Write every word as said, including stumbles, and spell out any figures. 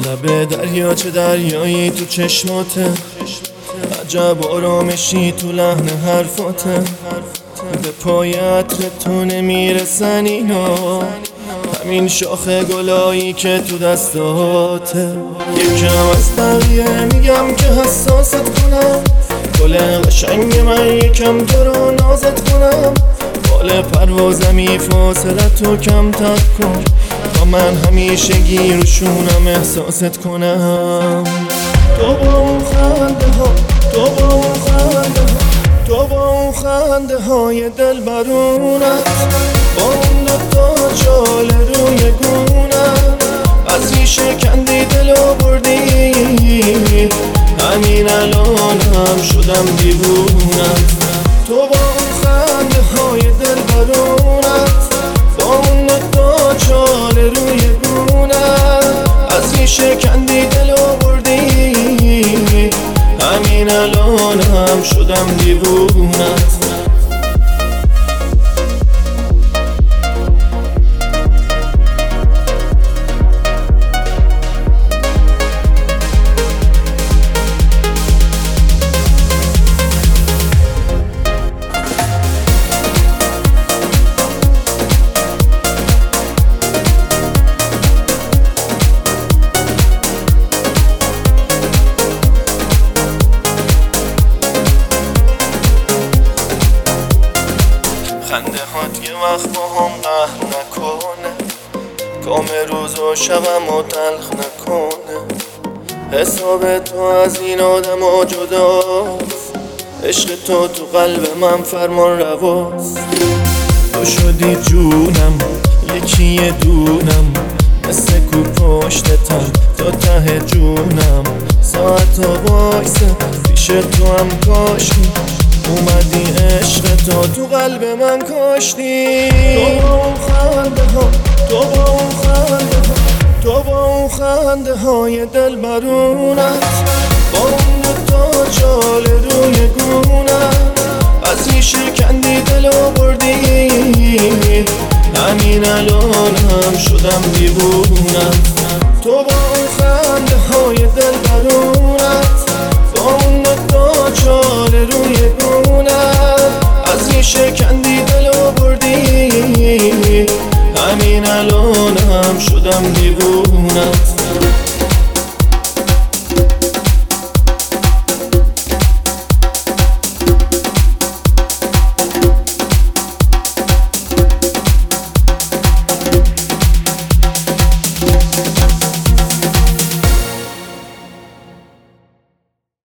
لب دریا چه دریایی تو چشماته، عجب آرامشی تو لحن حرفاته. به پای عطر تو نمیرسن اینا، همین شاخ گلایی که تو دستاته. یکم از بقیه میگم که حساست کنم، گل قشنگ من یکم تو رو نازت کنم. بال پروازمی فاصلت رو کم تر کن، تا من همیشگی روشونم احساست کنم. تو با اون خنده ها، تو با اون خنده ها، تو با اون خنده های دل برونت، با اون دوتا چال روی گونت، از ریشه کندی دلو بردی. همین الان هم شدم دیوونت. تو با اون خنده های دل برونت، با اون دوتا چال روی گونت، از ریشه کندی دلو بردی. همین الان هم شدم دیوونت. خنده هات یه وقت با هم قهر نکنه، کام روز و شبم و تلخ نکنه. حساب تو از این آدم ها جداست، عشق تو تو قلب من فرمان رواست. تو شدی جونم یکی دونم، مثل کو پشتتم تا ته جونم. ساعت و وایسه پیش تو هم کاشتی، اومدی عشق تو تو قلب من کاشتی. تو با اون خنده ها، تو با اون خنده ها، تو با اون خنده های دل برونت، با اون دوتا چال روی گونت، از ریشه کندی دلو بردی. همین الان هم شدم دیوونت. تو با اون خنده های دل برونت، با اون دوتا چال روی گونت، از ریشه کندی دلو بردی. همین الان هم شدم دیوونت.